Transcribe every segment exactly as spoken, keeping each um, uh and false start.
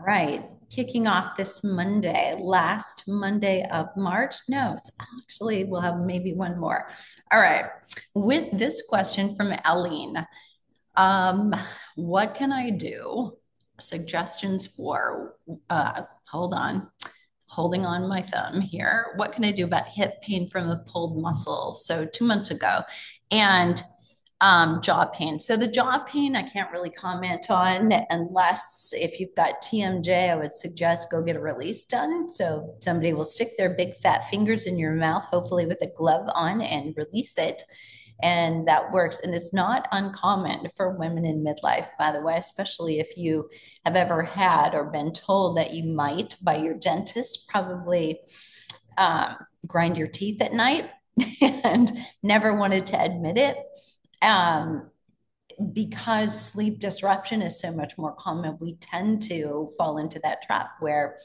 right. Kicking off this Monday, last Monday of March. No, it's actually, we'll have maybe one more. All right. With this question from Aline, um, what can I do? Suggestions for, uh, hold on, holding on my thumb here. What can I do about hip pain from a pulled muscle? So two months ago, and um, jaw pain. So the jaw pain, I can't really comment on unless if you've got T M J, I would suggest go get a release done. So somebody will stick their big fat fingers in your mouth, hopefully with a glove on, and release it. And that works. And it's not uncommon for women in midlife, by the way, especially if you have ever had or been told that you might by your dentist, probably um, grind your teeth at night and never wanted to admit it. Um, because sleep disruption is so much more common, we tend to fall into that trap where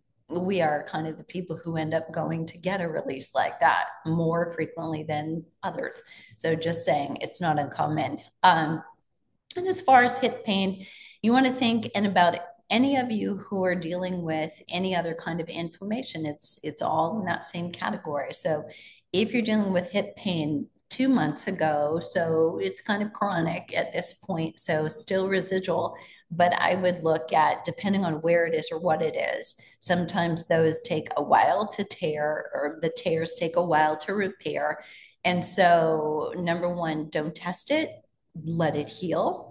we are kind of the people who end up going to get a release like that more frequently than others. So just saying, it's not uncommon. Um, and as far as hip pain, you want to think and about any of you who are dealing with any other kind of inflammation. It's it's all in that same category. So if you're dealing with hip pain two months ago, so it's kind of chronic at this point, so still residual. But I would look at, depending on where it is or what it is, sometimes those take a while to tear, or the tears take a while to repair. And so, number one, don't test it, let it heal.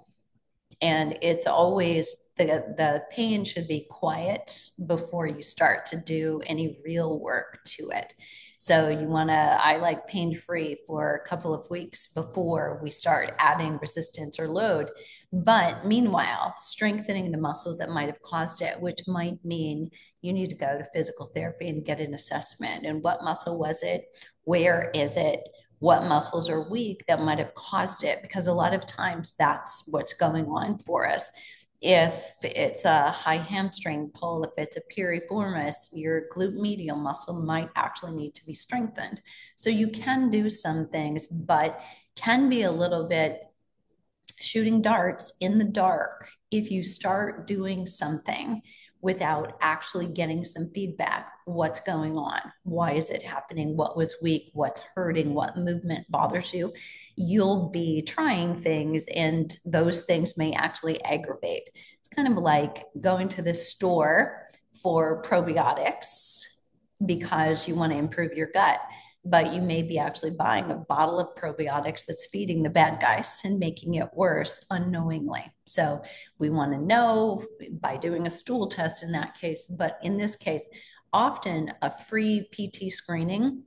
And it's always the the pain should be quiet before you start to do any real work to it. So you want to, I like pain free for a couple of weeks before we start adding resistance or load. But meanwhile, strengthening the muscles that might have caused it, which might mean you need to go to physical therapy and get an assessment. And what muscle was it? Where is it? What muscles are weak that might have caused it? Because a lot of times that's what's going on for us. If it's a high hamstring pull, if it's a piriformis, your glute medial muscle might actually need to be strengthened. So you can do some things, but can be a little bit shooting darts in the dark if you start doing something without actually getting some feedback. What's going on? Why is it happening? What was weak? What's hurting? What movement bothers you? You'll be trying things, and those things may actually aggravate. It's kind of like going to the store for probiotics because you want to improve your gut, but you may be actually buying a bottle of probiotics that's feeding the bad guys and making it worse unknowingly. So we want to know by doing a stool test in that case. But in this case, often a free P T screening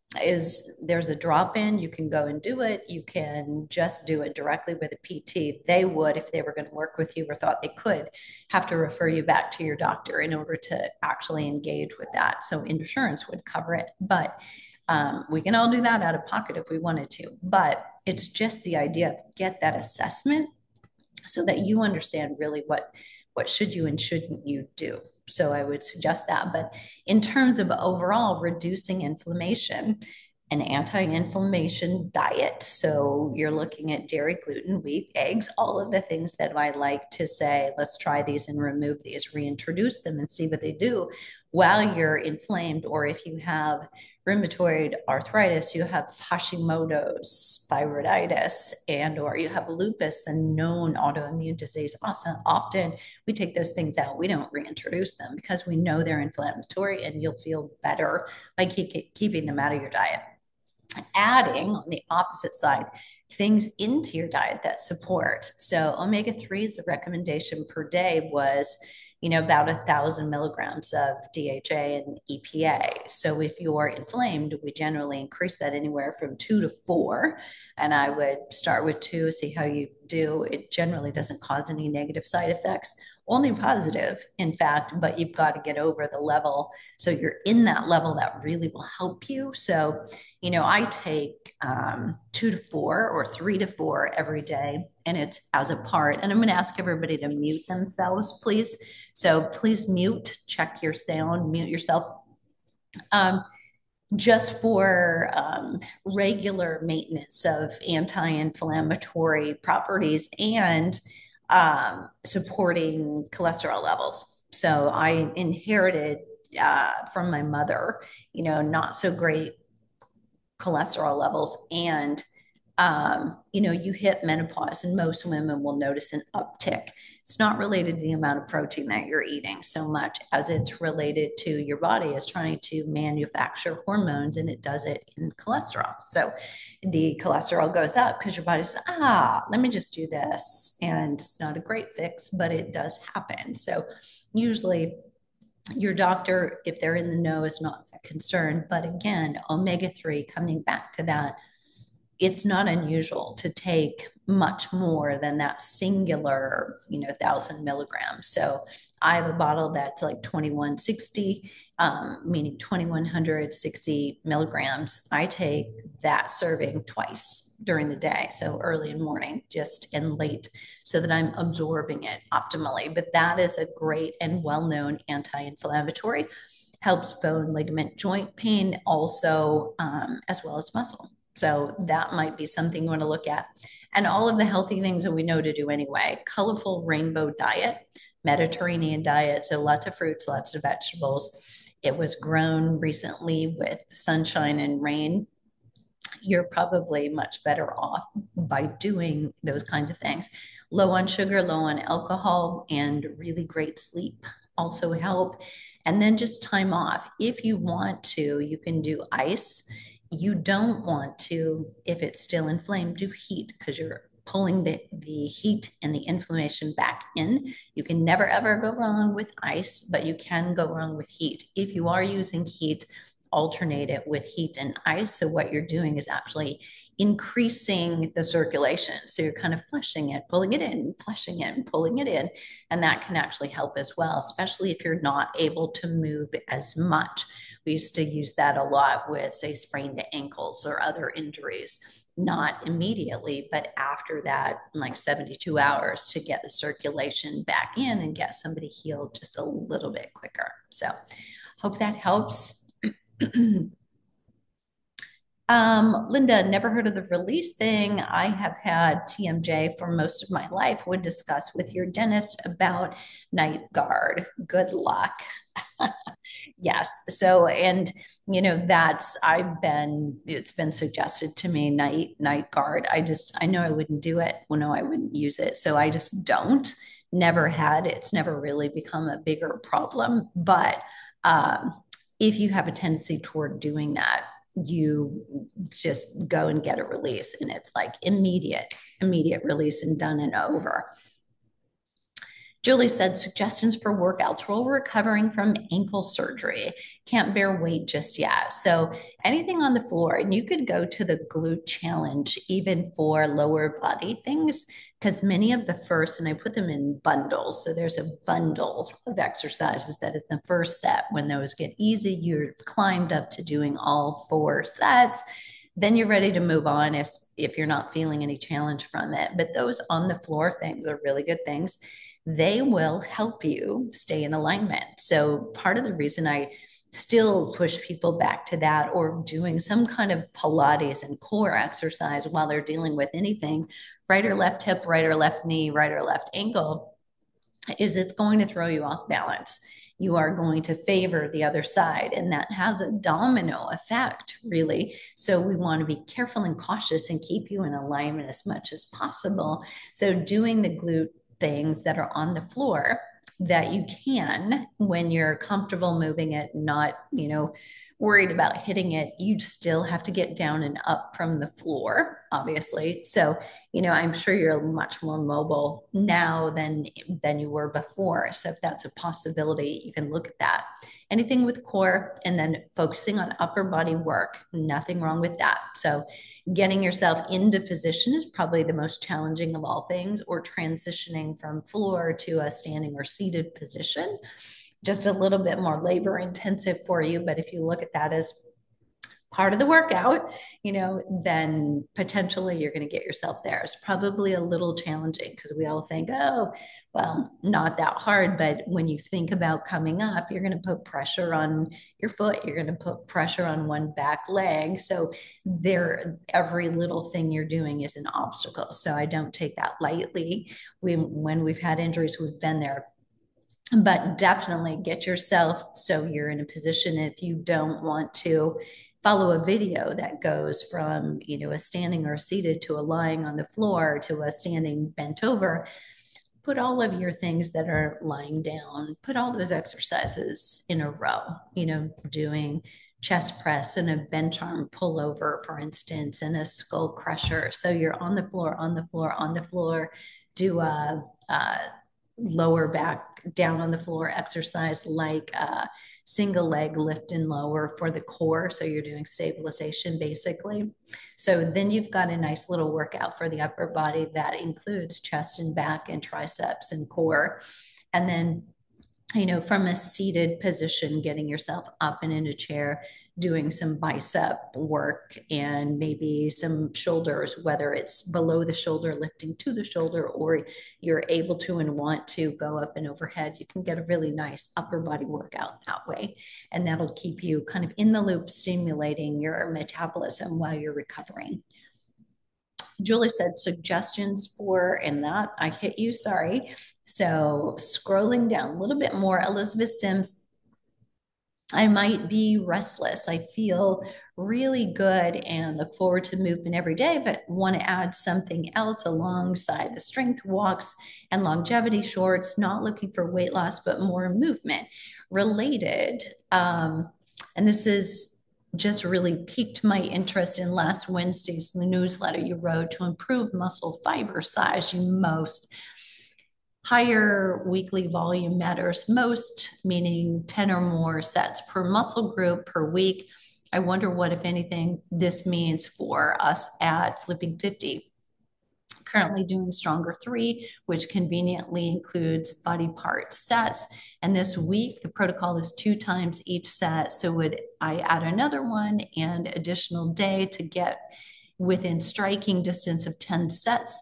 is, there's a drop in, you can go and do it. You can just do it directly with a P T. They would, if they were going to work with you or thought they could, have to refer you back to your doctor in order to actually engage with that. So insurance would cover it. But um, we can all do that out of pocket if we wanted to, but it's just the idea of get that assessment so that you understand really what what should you and shouldn't you do. So I would suggest that. But in terms of overall reducing inflammation, an anti-inflammation diet. So you're looking at dairy, gluten, wheat, eggs, all of the things that I like to say, let's try these and remove these, reintroduce them and see what they do while you're inflamed, or if you have rheumatoid arthritis, you have Hashimoto's, thyroiditis, and or you have lupus, a known autoimmune disease. Also, often we take those things out. We don't reintroduce them because we know they're inflammatory, and you'll feel better by keep, keeping them out of your diet. Adding on the opposite side, things into your diet that support. So omega threes, a recommendation per day was, you know, about a thousand milligrams of D H A and E P A. So if you are inflamed, we generally increase that anywhere from two to four. And I would start with two, see how you do. It generally doesn't cause any negative side effects, only positive, in fact, but you've got to get over the level. So you're in that level that really will help you. So, you know, I take um, two to four or three to four every day, and it's as a part. And I'm going to ask everybody to mute themselves, please. So please mute, check your sound, mute yourself. Um, just for um, regular maintenance of anti-inflammatory properties and um, supporting cholesterol levels. So I inherited uh, from my mother, you know, not so great cholesterol levels. And, um, you know, you hit menopause, and most women will notice an uptick. It's not related to the amount of protein that you're eating so much as it's related to your body is trying to manufacture hormones, and it does it in cholesterol. So the cholesterol goes up because your body says, ah, let me just do this. And it's not a great fix, but it does happen. So usually your doctor, if they're in the know, is not concerned. But again, omega three, coming back to that, it's not unusual to take much more than that singular, you know, thousand milligrams. So I have a bottle that's like twenty-one sixty, um, meaning twenty-one sixty milligrams. I take that serving twice during the day. So early in the morning, just and late, so that I'm absorbing it optimally. But that is a great and well-known anti-inflammatory, helps bone, ligament, joint pain also, um, as well as muscle. So that might be something you want to look at. And all of the healthy things that we know to do anyway. Colorful rainbow diet, Mediterranean diet. So lots of fruits, lots of vegetables. It was grown recently with sunshine and rain. You're probably much better off by doing those kinds of things. Low on sugar, low on alcohol, and really great sleep also help. And then just time off. If you want to, you can do ice. You don't want to, if it's still inflamed, do heat because you're pulling the, the heat and the inflammation back in. You can never ever go wrong with ice, but you can go wrong with heat. If you are using heat, alternate it with heat and ice. So what you're doing is actually increasing the circulation. So you're kind of flushing it, pulling it in, flushing it, and pulling it in. And that can actually help as well, especially if you're not able to move as much. We used to use that a lot with, say, sprained ankles or other injuries, not immediately, but after that, like seventy-two hours to get the circulation back in and get somebody healed just a little bit quicker. So hope that helps. Um, Linda, never heard of the release thing. I have had T M J for most of my life. Would discuss with your dentist about night guard. Good luck. Yes. So, and you know, that's I've been. It's been suggested to me night night guard. I just I know I wouldn't do it. Well, no, I wouldn't use it. So I just don't. Never had. It's never really become a bigger problem. But um, if you have a tendency toward doing that, you just go and get a release, and it's like immediate, immediate release and done and over. Julie said suggestions for workouts while recovering from ankle surgery. Can't bear weight just yet. So anything on the floor, and you could go to the glute challenge even for lower body things, because many of the first, and I put them in bundles. So there's a bundle of exercises that is the first set. When those get easy, you're climbed up to doing all four sets. Then you're ready to move on if, if you're not feeling any challenge from it. But those on the floor things are really good things. They will help you stay in alignment. So part of the reason I still push people back to that, or doing some kind of Pilates and core exercise while they're dealing with anything, right or left hip, right or left knee, right or left ankle, is it's going to throw you off balance. You are going to favor the other side, and that has a domino effect, really. So we want to be careful and cautious and keep you in alignment as much as possible. So doing the glute things that are on the floor that you can, when you're comfortable moving it, not, you know, worried about hitting it, you still have to get down and up from the floor, obviously. So, you know, I'm sure you're much more mobile now than than you were before. So if that's a possibility, you can look at that. Anything with core, and then focusing on upper body work, nothing wrong with that. So getting yourself into position is probably the most challenging of all things, or transitioning from floor to a standing or seated position. Just a little bit more labor intensive for you. But if you look at that as part of the workout, you know, then potentially you're going to get yourself there. It's probably a little challenging because we all think, oh, well, not that hard. But when you think about coming up, you're going to put pressure on your foot. You're going to put pressure on one back leg. So there, every little thing you're doing is an obstacle. So I don't take that lightly. We, when we've had injuries, we've been there. but definitely get yourself so you're in a position, if you don't want to follow a video that goes from, you know, a standing or a seated to a lying on the floor to a standing bent over, put all of your things that are lying down, put all those exercises in a row, you know, doing chest press and a bench arm pullover, for instance, and a skull crusher. So you're on the floor, on the floor, on the floor, do a, a lower back down on the floor exercise like a single leg lift and lower for the core. So you're doing stabilization basically. So then you've got a nice little workout for the upper body that includes chest and back and triceps and core. And then, you know, from a seated position, getting yourself up and in a chair, doing some bicep work and maybe some shoulders, whether it's below the shoulder, lifting to the shoulder, or you're able to and want to go up and overhead. You can get a really nice upper body workout that way. And that'll keep you kind of in the loop, stimulating your metabolism while you're recovering. Julie said suggestions for, and that I hit you, sorry. So scrolling down a little bit more, Elizabeth Sims, I might be restless. I feel really good and look forward to movement every day, but want to add something else alongside the strength walks and longevity shorts, not looking for weight loss, but more movement related. Um, and this is just really piqued my interest in last Wednesday's newsletter you wrote to improve muscle fiber size. You most higher weekly volume matters most, meaning ten or more sets per muscle group per week. I wonder what, if anything, this means for us at Flipping fifty. Currently doing Stronger three, which conveniently includes body part sets. And this week, the protocol is two times each set. So would I add another one and additional day to get within striking distance of ten sets?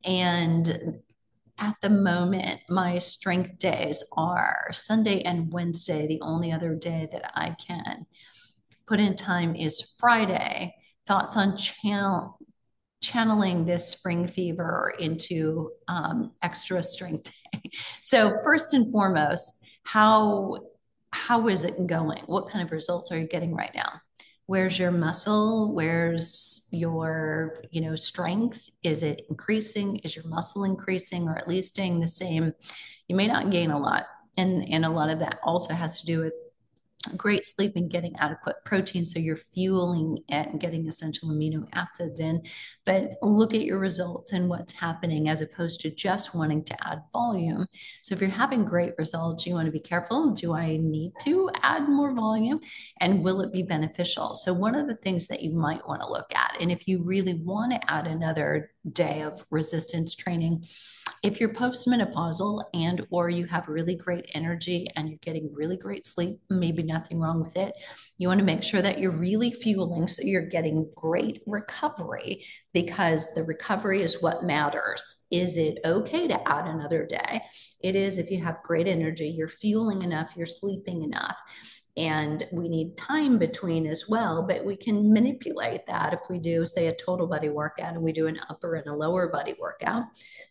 And at the moment, my strength days are Sunday and Wednesday. The only other day that I can put in time is Friday. Thoughts on channel, channeling this spring fever into um, extra strength day? So first and foremost, how how is it going? What kind of results are you getting right now? Where's your muscle? Where's your, you know, strength? Is it increasing? Is your muscle increasing, or at least staying the same? You may not gain a lot. And, and a lot of that also has to do with great sleep and getting adequate protein, so you're fueling it and getting essential amino acids in. But look at your results and what's happening, as opposed to just wanting to add volume. So if you're having great results, you want to be careful. Do I need to add more volume, and will it be beneficial? So one of the things that you might want to look at, and if you really want to add another day of resistance training, if you're postmenopausal and or you have really great energy and you're getting really great sleep, maybe nothing wrong with it. You want to make sure that you're really fueling so you're getting great recovery, because the recovery is what matters. Is it okay to add another day? It is if you have great energy, you're fueling enough, you're sleeping enough. And we need time between as well, but we can manipulate that if we do, say, a total body workout and we do an upper and a lower body workout.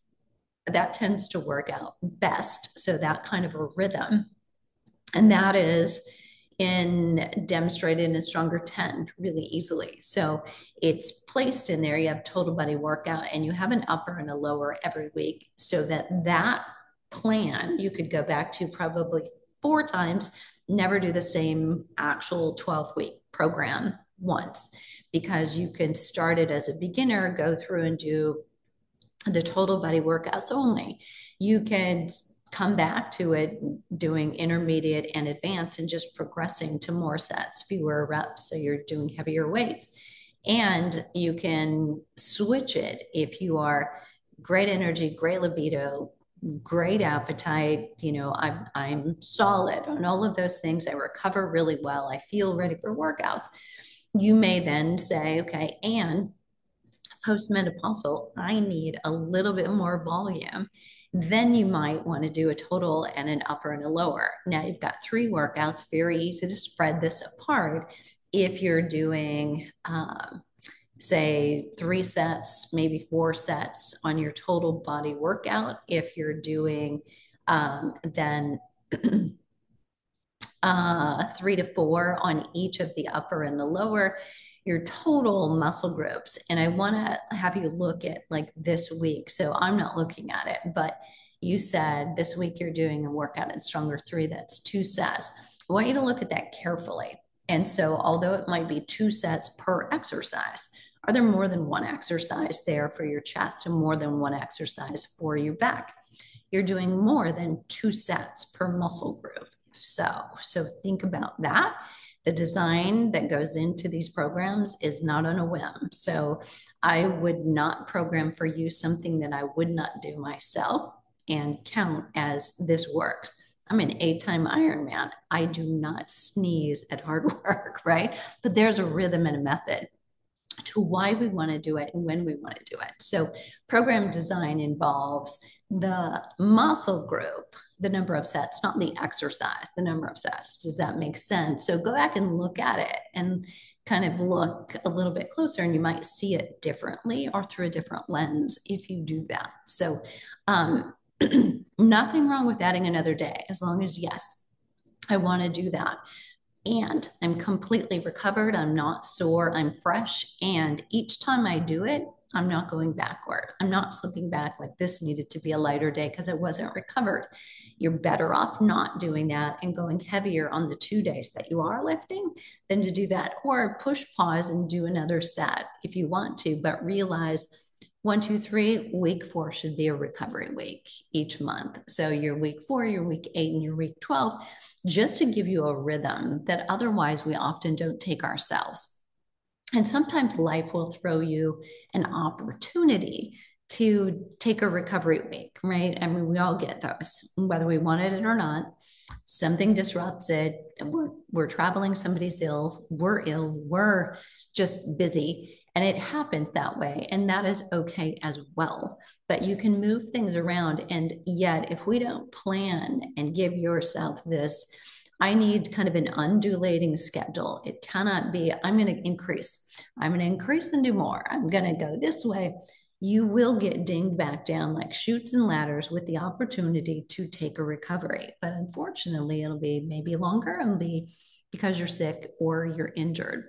That tends to work out best. So that kind of a rhythm. And that is in demonstrated in Stronger ten really easily. So it's placed in there. You have total body workout and you have an upper and a lower every week, so that that plan you could go back to probably four times, never do the same actual twelve week program once, because you can start it as a beginner, go through and do the total body workouts only. You can come back to it doing intermediate and advanced and just progressing to more sets, fewer reps. So you're doing heavier weights. And you can switch it if you are great energy, great libido, great appetite. You know, I'm, I'm solid on all of those things. I recover really well. I feel ready for workouts. You may then say, okay, and postmenopausal, I need a little bit more volume. Then you might want to do a total and an upper and a lower. Now you've got three workouts, very easy to spread this apart. If you're doing, um, say, three sets, maybe four sets on your total body workout, if you're doing um, then uh, three to four on each of the upper and the lower, your total muscle groups. And I want to have you look at like this week. So I'm not looking at it, but you said this week you're doing a workout in Stronger three, that's two sets. I want you to look at that carefully. And so, although it might be two sets per exercise, are there more than one exercise there for your chest and more than one exercise for your back? You're doing more than two sets per muscle group. So, so think about that. The design that goes into these programs is not on a whim. So I would not program for you something that I would not do myself and count as this works. I'm an eight-time Ironman. I do not sneeze at hard work, right? But there's a rhythm and a method to why we want to do it and when we want to do it. So program design involves the muscle group, the number of sets, not the exercise, the number of sets. Does that make sense? So go back and look at it and kind of look a little bit closer, and you might see it differently or through a different lens if you do that. So um, nothing wrong with adding another day, as long as, yes, I want to do that. And I'm completely recovered. I'm not sore. I'm fresh. And each time I do it, I'm not going backward. I'm not slipping back like this needed to be a lighter day because I wasn't recovered. You're better off not doing that and going heavier on the two days that you are lifting than to do that, or push pause and do another set if you want to, but realize one, two, three, week four should be a recovery week each month. So your week four, your week eight, and your week twelve, just to give you a rhythm that otherwise we often don't take ourselves. And sometimes life will throw you an opportunity to take a recovery week, right? I mean, we all get those, whether we wanted it or not. Something disrupts it. We're, we're traveling, somebody's ill, we're ill, we're just busy. And it happens that way. And that is okay as well. But you can move things around. And yet, if we don't plan and give yourself this, I need kind of an undulating schedule. It cannot be, I'm going to increase. I'm going to increase and do more. I'm going to go this way. You will get dinged back down like chutes and ladders with the opportunity to take a recovery. But unfortunately, it'll be maybe longer. It'll be because you're sick or you're injured.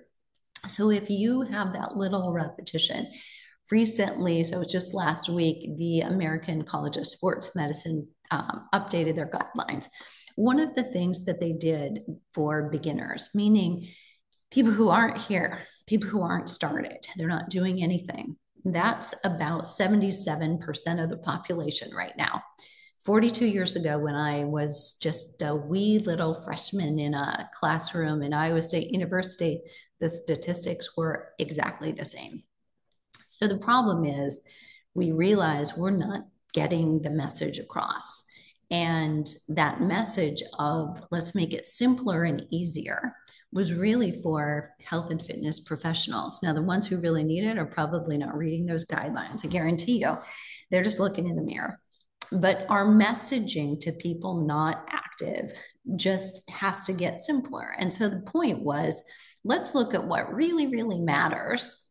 So if you have that little repetition, recently, so just last week, the American College of Sports Medicine um, updated their guidelines. One of the things that they did for beginners, meaning people who aren't here, people who aren't started, they're not doing anything. That's about seventy-seven percent of the population right now. forty-two years ago, when I was just a wee little freshman in a classroom in Iowa State University, the statistics were exactly the same. So the problem is we realize we're not getting the message across. And that message of let's make it simpler and easier was really for health and fitness professionals. Now, the ones who really need it are probably not reading those guidelines. I guarantee you, they're just looking in the mirror. But our messaging to people not active just has to get simpler. And so the point was, let's look at what really, really matters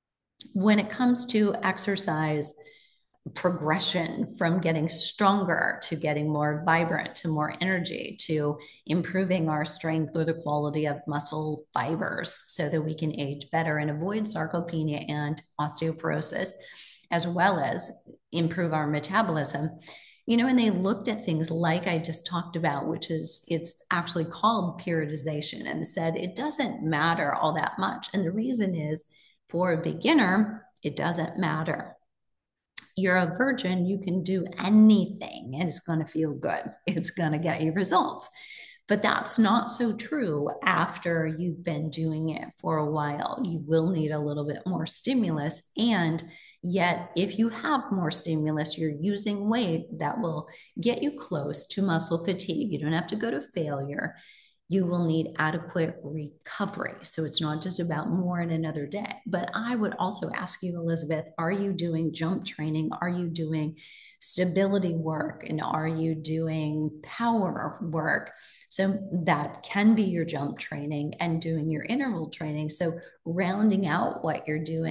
when it comes to exercise progression, from getting stronger to getting more vibrant to more energy to improving our strength or the quality of muscle fibers so that we can age better and avoid sarcopenia and osteoporosis, as well as improve our metabolism. You know, and they looked at things like I just talked about, which is it's actually called periodization, and said it doesn't matter all that much. And the reason is, for a beginner, it doesn't matter. You're a virgin, you can do anything and it's going to feel good. It's going to get you results. But that's not so true after you've been doing it for a while. You will need a little bit more stimulus. And yet, if you have more stimulus, you're using weight that will get you close to muscle fatigue. You don't have to go to failure. You will need adequate recovery. So it's not just about more in another day. But I would also ask you, Elizabeth, are you doing jump training? Are you doing stability work? And are you doing power work? So that can be your jump training and doing your interval training. So rounding out what you're doing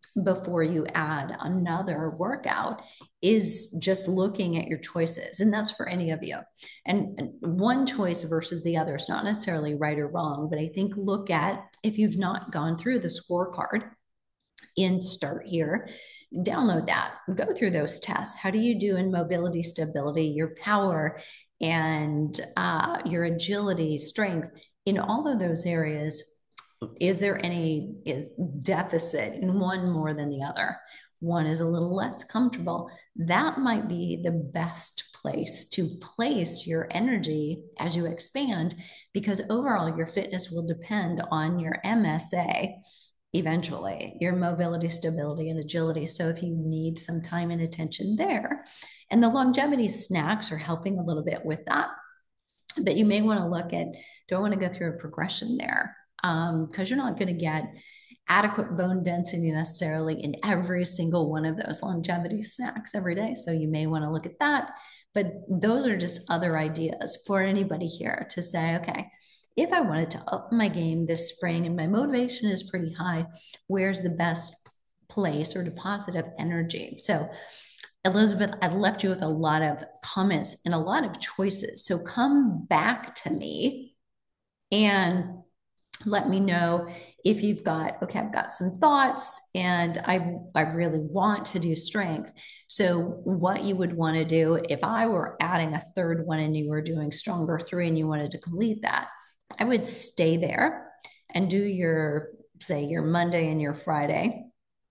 before you add another workout is just looking at your choices. And that's for any of you. And one choice versus the other is not necessarily right or wrong, but I think look at, if you've not gone through the scorecard in Start Here, download that, go through those tests. How do you do in mobility, stability, your power, and uh, your agility, strength, in all of those areas? Is there any deficit in one more than the other? One is a little less comfortable. That might be the best place to place your energy as you expand, because overall your fitness will depend on your M S A eventually, your mobility, stability, and agility. So if you need some time and attention there, and the longevity snacks are helping a little bit with that, but you may want to look at, do I want to go through a progression there? Um, because you're not going to get adequate bone density necessarily in every single one of those longevity snacks every day. So you may want to look at that. But those are just other ideas for anybody here to say, okay, if I wanted to up my game this spring and my motivation is pretty high, where's the best place or deposit of energy? So Elizabeth, I've left you with a lot of comments and a lot of choices. So come back to me and let me know if you've got, okay, I've got some thoughts and I, I really want to do strength. So what you would want to do if I were adding a third one and you were doing stronger three and you wanted to complete that, I would stay there and do your, say, your Monday and your Friday.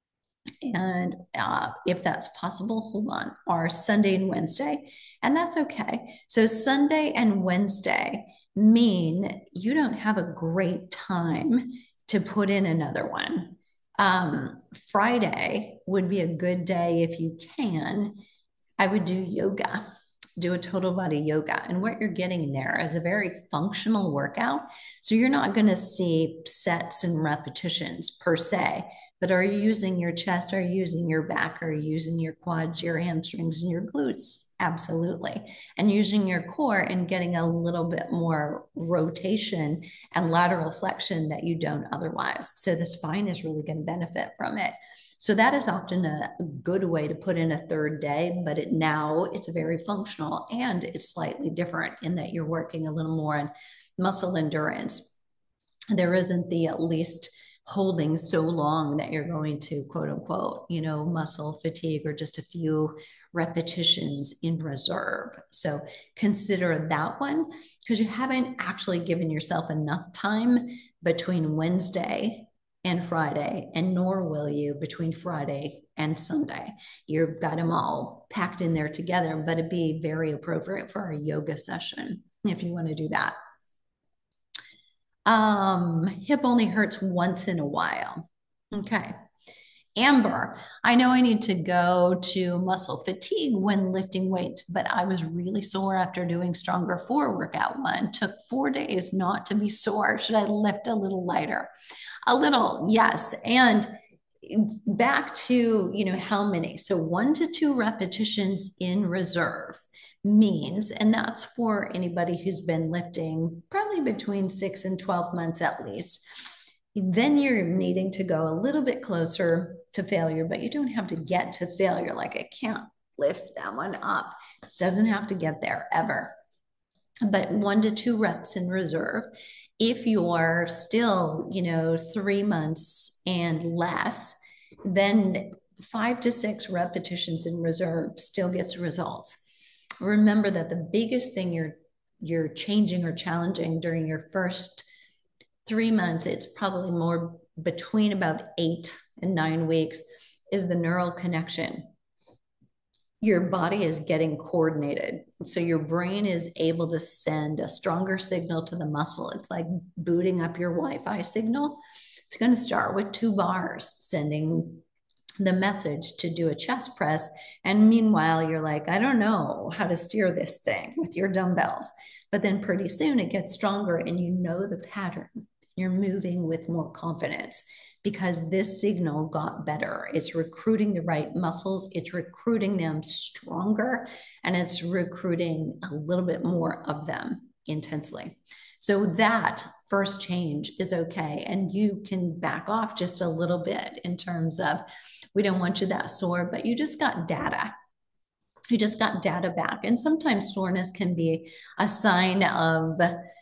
And uh, if that's possible, hold on, or Sunday and Wednesday. And that's okay. So Sunday and Wednesday mean you don't have a great time to put in another one. Um, Friday would be a good day if you can. I would do yoga, do a total body yoga. And what you're getting there is a very functional workout. So you're not going to see sets and repetitions per se, but are you using your chest? Are you using your back? Are you using your quads, your hamstrings, and your glutes? Absolutely. And using your core and getting a little bit more rotation and lateral flexion that you don't otherwise. So the spine is really going to benefit from it. So that is often a good way to put in a third day, but it now it's very functional and it's slightly different in that you're working a little more on muscle endurance. There isn't the at least holding so long that you're going to quote unquote, you know, muscle fatigue or just a few repetitions in reserve. So consider that one because you haven't actually given yourself enough time between Wednesday and Friday, and nor will you between Friday and Sunday. You've got them all packed in there together, but it'd be very appropriate for a yoga session if you want to do that. Um, hip only hurts once in a while. Okay. Amber, I know I need to go to muscle fatigue when lifting weights, but I was really sore after doing stronger four workout one. Took four days not to be sore. Should I lift a little lighter? A little, yes. And back to, you know, how many? So one to two repetitions in reserve means, and that's for anybody who's been lifting probably between six and twelve months at least. Then you're needing to go a little bit closer to failure, but you don't have to get to failure. Like I can't lift that one up. It doesn't have to get there ever. But one to two reps in reserve. If you're still, you know, three months and less, then five to six repetitions in reserve still gets results. Remember that the biggest thing you're you're changing or challenging during your first three months, it's probably more between about eight and nine weeks, is the neural connection. Your body is getting coordinated. So your brain is able to send a stronger signal to the muscle. It's like booting up your Wi-Fi signal. It's going to start with two bars sending the message to do a chest press. And meanwhile, you're like, I don't know how to steer this thing with your dumbbells. But then pretty soon it gets stronger and you know the pattern. You're moving with more confidence because this signal got better. It's recruiting the right muscles. It's recruiting them stronger and it's recruiting a little bit more of them intensely. So that first change is okay. And you can back off just a little bit in terms of, we don't want you that sore, but you just got data. You just got data back. And sometimes soreness can be a sign of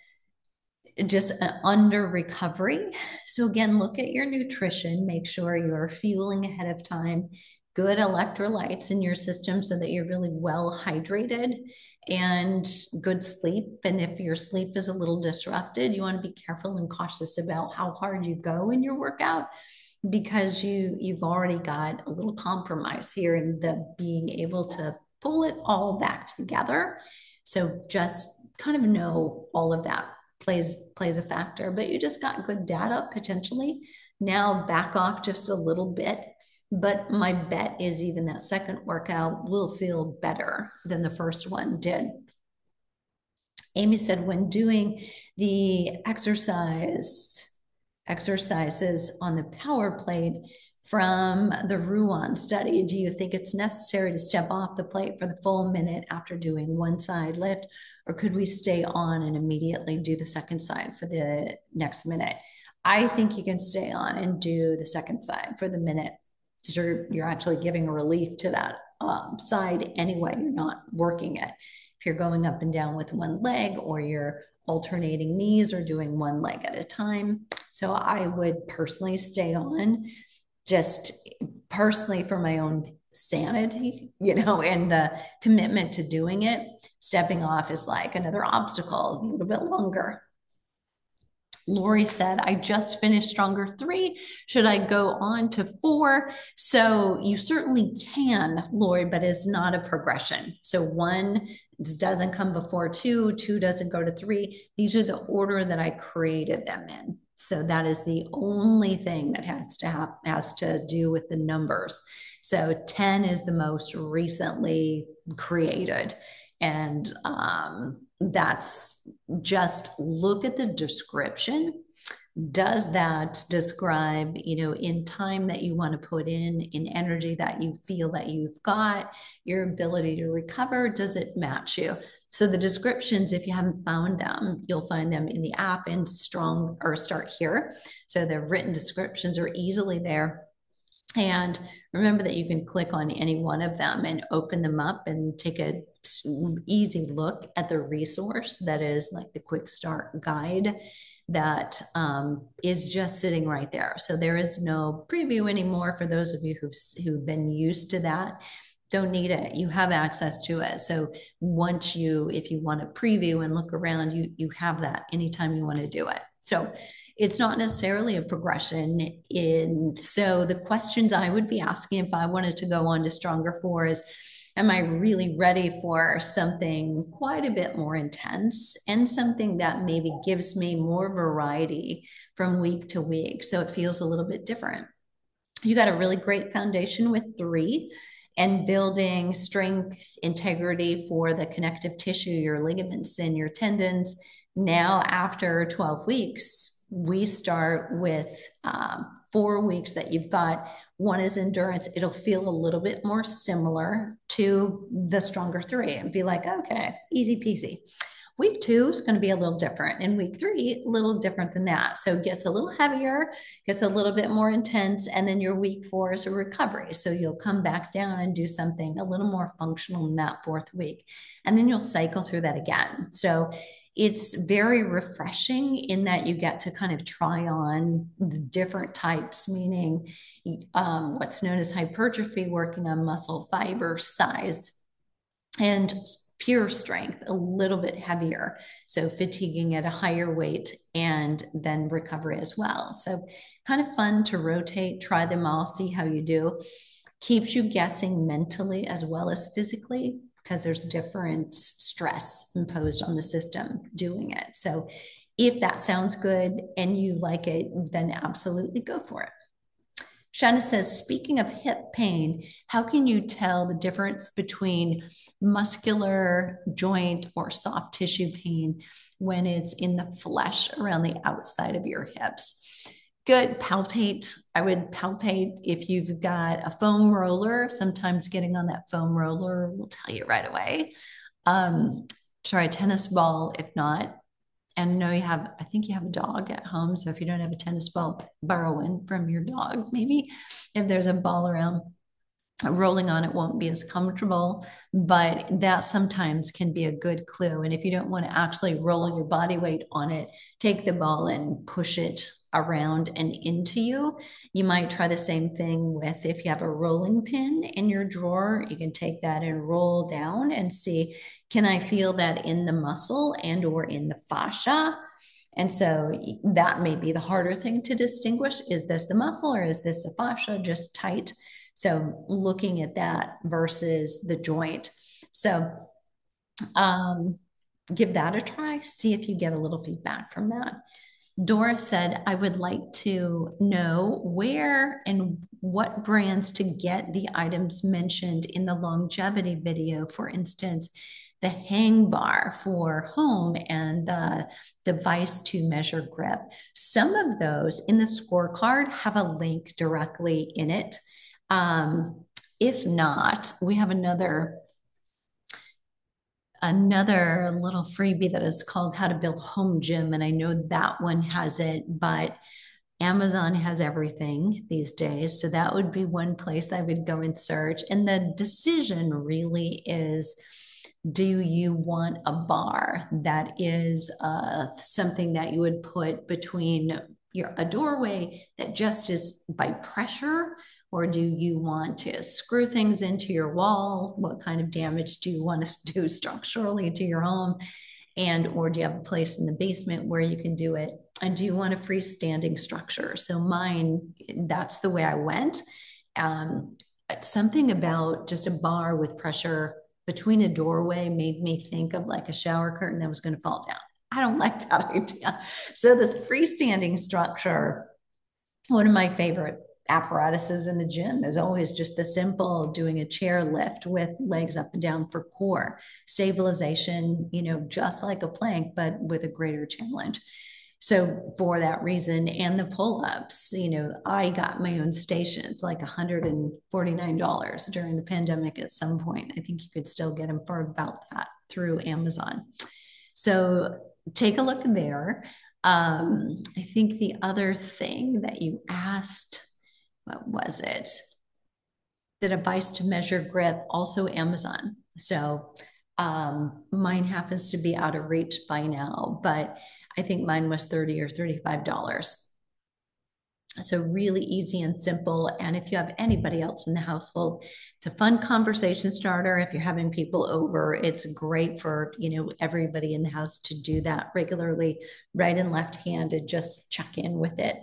just an under recovery. So again, look at your nutrition, make sure you're fueling ahead of time, good electrolytes in your system so that you're really well hydrated, and good sleep. And if your sleep is a little disrupted, you want to be careful and cautious about how hard you go in your workout, because you you've already got a little compromise here in the being able to pull it all back together. So just kind of know all of that plays plays a factor, but you just got good data potentially. Now back off just a little bit, but my bet is even that second workout will feel better than the first one did. Amy said, when doing the exercise exercises on the power plate from the Ruan study, do you think it's necessary to step off the plate for the full minute after doing one side lift, or could we stay on and immediately do the second side for the next minute? I think you can stay on and do the second side for the minute, because you're, you're actually giving a relief to that um, side anyway. You're not working it. If you're going up and down with one leg, or you're alternating knees, or doing one leg at a time. So I would personally stay on, just personally for my own sanity, you know, and the commitment to doing it. Stepping off is like another obstacle, a little bit longer. Lori said, I just finished Stronger three. Should I go on to four? So you certainly can, Lori, but it's not a progression. So one doesn't come before two, two doesn't go to three. These are the order that I created them in. So that is the only thing that has to have, has to do with the numbers. So ten is the most recently created. And um, that's just look at the description. Does that describe, you know, in time that you want to put in, in energy that you feel that you've got, your ability to recover, does it match you? So the descriptions, if you haven't found them, you'll find them in the app in Strong or Start Here. So the written descriptions are easily there. And remember that you can click on any one of them and open them up and take a easy look at the resource that is like the quick start guide that um, is just sitting right there. So there is no preview anymore for those of you who've, who've been used to that. Don't need it. You have access to it. So once you, if you want to preview and look around, you, you have that anytime you want to do it. So it's not necessarily a progression in, so the questions I would be asking if I wanted to go on to Stronger four is, am I really ready for something quite a bit more intense and something that maybe gives me more variety from week to week, so it feels a little bit different? You got a really great foundation with three, and building strength, integrity for the connective tissue, your ligaments and your tendons. Now, after twelve weeks, we start with um, four weeks that you've got. One is endurance. It'll feel a little bit more similar to the Stronger three and be like, okay, easy peasy. Week two is going to be a little different, and week three, a little different than that. So it gets a little heavier, gets a little bit more intense, and then your week four is a recovery. So you'll come back down and do something a little more functional in that fourth week, and then you'll cycle through that again. So it's very refreshing in that you get to kind of try on the different types, meaning um, what's known as hypertrophy, working on muscle fiber size, and pure strength, a little bit heavier. So fatiguing at a higher weight, and then recovery as well. So kind of fun to rotate, try them all, see how you do. Keeps you guessing mentally as well as physically, because there's different stress imposed on the system doing it. So if that sounds good and you like it, then absolutely go for it. Shanna says, speaking of hip pain, how can you tell the difference between muscular joint or soft tissue pain when it's in the flesh around the outside of your hips? Good, palpate. I would palpate if you've got a foam roller. Sometimes getting on that foam roller will tell you right away. Um, try a tennis ball if not. And know you have, I think you have a dog at home. So if you don't have a tennis ball, borrow one from your dog. Maybe if there's a ball around, rolling on it won't be as comfortable, but that sometimes can be a good clue. And if you don't want to actually roll your body weight on it, take the ball and push it around and into you. You might try the same thing with if you have a rolling pin in your drawer, you can take that and roll down and see, can I feel that in the muscle and or in the fascia? And so that may be the harder thing to distinguish. Is this the muscle or is this the fascia just tight? So looking at that versus the joint. So um, give that a try. See if you get a little feedback from that. Dora said, I would like to know where and what brands to get the items mentioned in the longevity video. For instance, the hang bar for home and the device to measure grip. Some of those in the scorecard have a link directly in it. Um, if not, we have another another little freebie that is called How to Build Home Gym, and I know that one has it, but Amazon has everything these days, so that would be one place I would go and search. And the decision really is, do you want a bar that is uh, something that you would put between your a doorway that just is by pressure, or do you want to screw things into your wall? What kind of damage do you want to do structurally to your home? And or do you have a place in the basement where you can do it? And do you want a freestanding structure? So mine, that's the way I went. Um, something about just a bar with pressure between a doorway made me think of like a shower curtain that was going to fall down. I don't like that idea. So this freestanding structure, one of my favorite apparatuses in the gym is always just the simple doing a chair lift with legs up and down for core stabilization, you know, just like a plank, but with a greater challenge. So for that reason, and the pull-ups, you know, I got my own station. It's like one hundred forty-nine dollars during the pandemic at some point. I think you could still get them for about that through Amazon. So take a look there. Um, I think the other thing that you asked, what was it? The device to measure grip, also Amazon. So um, mine happens to be out of reach by now, but I think mine was thirty or thirty-five dollars. So really easy and simple. And if you have anybody else in the household, it's a fun conversation starter. If you're having people over, it's great for, you know, everybody in the house to do that regularly, right and left handed, just check in with it.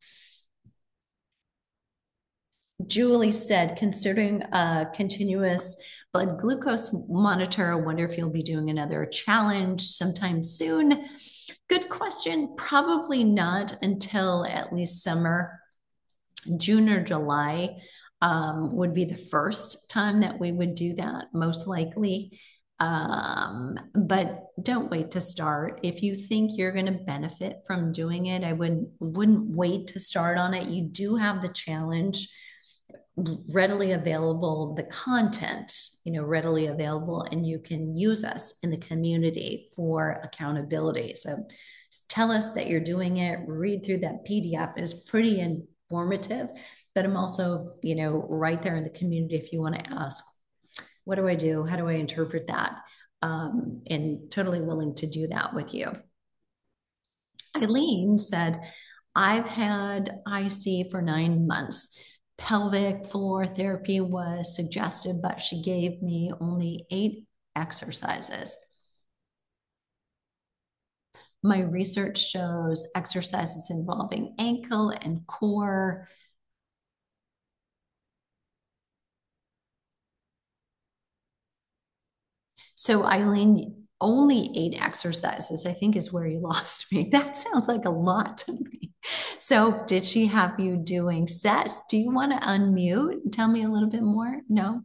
Julie said, considering a continuous blood glucose monitor, I wonder if you'll be doing another challenge sometime soon. Good question. Probably not until at least summer. June or July um, would be the first time that we would do that, most likely. Um, but don't wait to start. If you think you're going to benefit from doing it, I wouldn't wouldn't wait to start on it. You do have the challenge readily available, the content, you know, readily available, and you can use us in the community for accountability. So tell us that you're doing it, read through that P D F. It's pretty informative, but I'm also, you know, right there in the community if you want to ask, what do I do? How do I interpret that? Um, and totally willing to do that with you. Eileen said, I've had I C for nine months. Pelvic floor therapy was suggested, but she gave me only eight exercises. My research shows exercises involving ankle and core. So Eileen, only eight exercises, I think, is where you lost me. That sounds like a lot to me. So did she have you doing sets? Do you want to unmute and tell me a little bit more? No?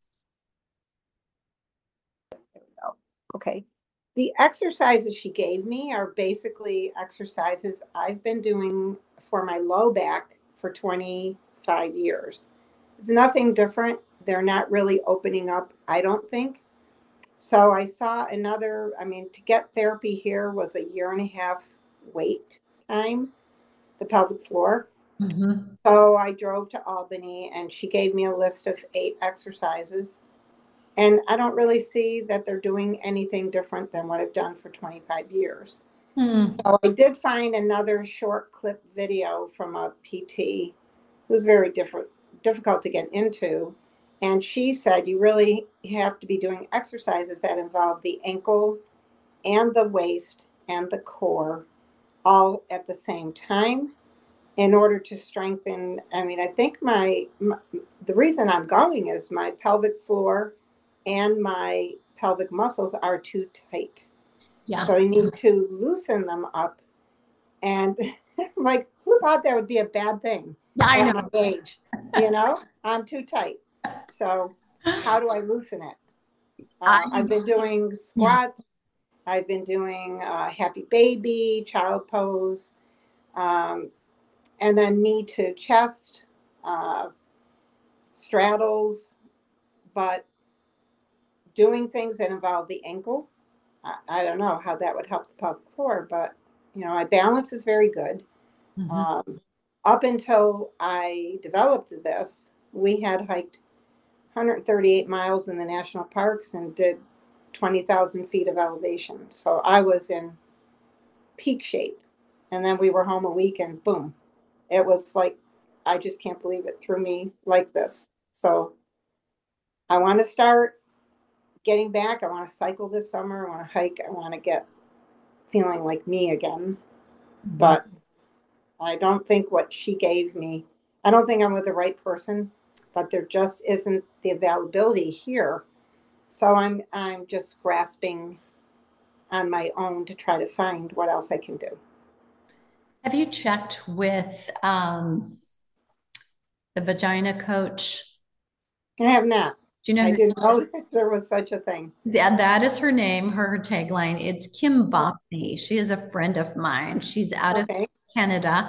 Okay. The exercises she gave me are basically exercises I've been doing for my low back for twenty-five years. It's nothing different. They're not really opening up, I don't think, So I saw another, I mean, to get therapy here was a year and a half wait time, the pelvic floor. Mm-hmm. So I drove to Albany and she gave me a list of eight exercises. And I don't really see that they're doing anything different than what I've done for twenty-five years. Hmm. So I did find another short clip video from a P T who's very different, difficult to get into. And she said you really have to be doing exercises that involve the ankle and the waist and the core all at the same time in order to strengthen. I mean, I think my, my the reason I'm going is my pelvic floor and my pelvic muscles are too tight. So Yeah. I need to loosen them up. And like, who thought that would be a bad thing I at my know. age? You know, I'm too tight. So how do I loosen it? I, Uh, I've been doing yeah. squats. I've been doing uh, happy baby, child pose, um, and then knee to chest, uh, straddles, but doing things that involve the ankle, I, I don't know how that would help the pelvic floor, but you know, my balance is very good. Mhm. Um, Up until I developed this, we had hiked one hundred thirty-eight miles in the national parks and did twenty thousand feet of elevation. So I was in peak shape. And then we were home a week and boom, it was like, I just can't believe it threw me like this. So I want to start getting back. I want to cycle this summer. I want to hike. I want to get feeling like me again. Mhm. But I don't think what she gave me, I don't think I'm with the right person, but there just isn't the availability here. So I'm I'm just grasping on my own to try to find what else I can do. Have you checked with um, the vagina coach? I have not. Do you know I who? didn't know that there was such a thing. Yeah, that is her name, her, her tagline. It's Kim Oh, Vopney. She is a friend of mine. She's out of okay. Canada.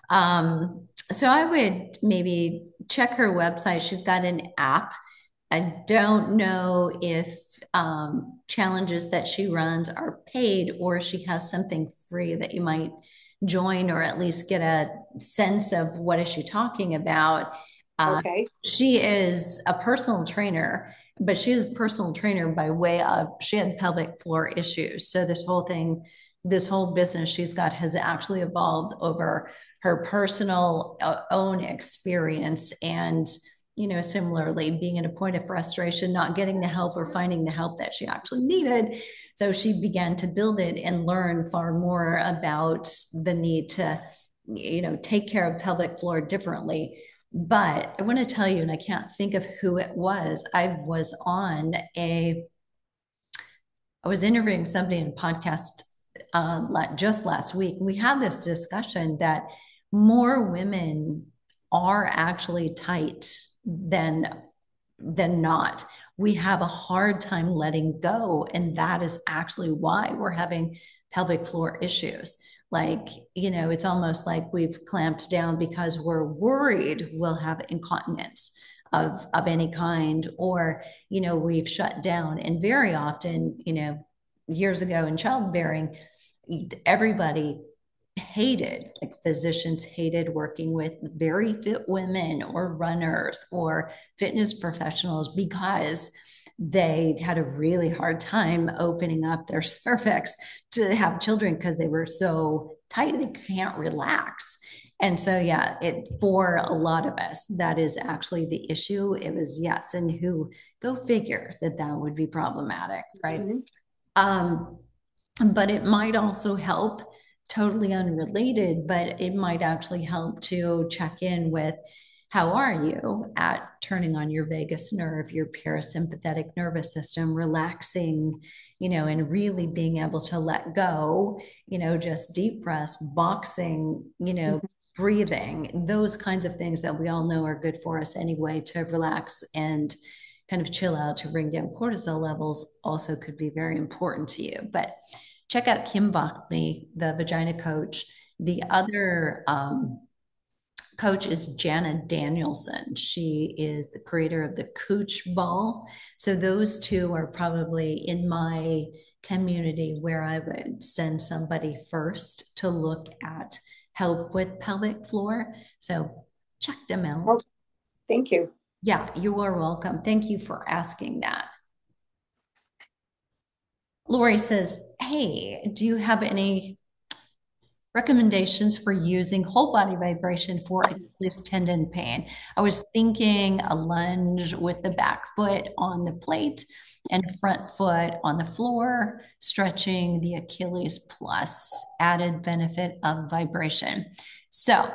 Um, so I would maybe check her website. She's got an app. I don't know if um, challenges that she runs are paid or she has something free that you might join or at least get a sense of what is she talking about. Uh, Okay. she is a personal trainer, but she is a personal trainer by way of she had pelvic floor issues. So this whole thing, this whole business she's got has actually evolved over her personal uh, own experience and you know, similarly being at a point of frustration, not getting the help or finding the help that she actually needed. So she began to build it and learn far more about the need to, you know, take care of pelvic floor differently. But I want to tell you, and I can't think of who it was. I was on a, I was interviewing somebody in a podcast uh, just last week. We had this discussion that more women are actually tight than than not. We have a hard time letting go. And that is actually why we're having pelvic floor issues. Like, you know, it's almost like we've clamped down because we're worried we'll have incontinence of, of any kind, or, you know, we've shut down. And very often, you know, years ago in childbearing, everybody hated, like physicians hated working with very fit women or runners or fitness professionals because they had a really hard time opening up their cervix to have children because they were so tight they can't relax. And so yeah, it for a lot of us that is actually the issue. It was yes, and who go figure that that would be problematic, right? Mhm. Um, but it might also help, totally unrelated, but it might actually help to check in with how are you at turning on your vagus nerve, your parasympathetic nervous system, relaxing, you know, and really being able to let go, you know, just deep breaths, boxing, you know, breathing, those kinds of things that we all know are good for us anyway to relax and kind of chill out to bring down cortisol levels also could be very important to you. But check out Kim Vokney, the vagina coach. The other um, coach is Jana Danielson. She is the creator of the Cooch Ball. So those two are probably in my community where I would send somebody first to look at help with pelvic floor. So check them out. Oh, thank you. Yeah, you are welcome. Thank you for asking that. Lori says, hey, do you have any recommendations for using whole body vibration for Achilles tendon pain? I was thinking a lunge with the back foot on the plate and front foot on the floor, stretching the Achilles plus added benefit of vibration. So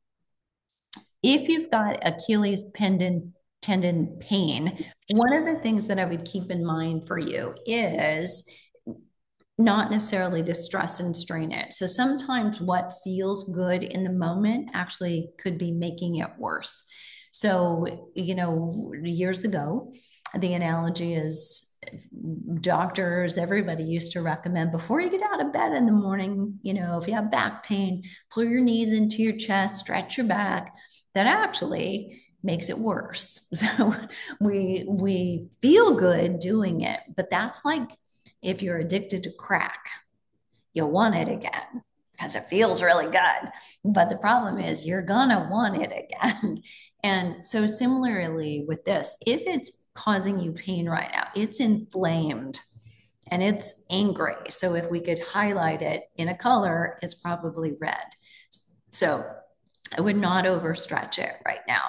if you've got Achilles tendon tendon pain, one of the things that I would keep in mind for you is not necessarily to stress and strain it. So sometimes what feels good in the moment actually could be making it worse. So, you know, years ago, the analogy is doctors, everybody used to recommend before you get out of bed in the morning, you know, if you have back pain, pull your knees into your chest, stretch your back. That actually makes it worse. So we we feel good doing it, but that's like if you're addicted to crack, you'll want it again because it feels really good. But the problem is you're gonna want it again. And so similarly with this, if it's causing you pain right now, it's inflamed and it's angry. So if we could highlight it in a color, it's probably red. So I would not overstretch it right now.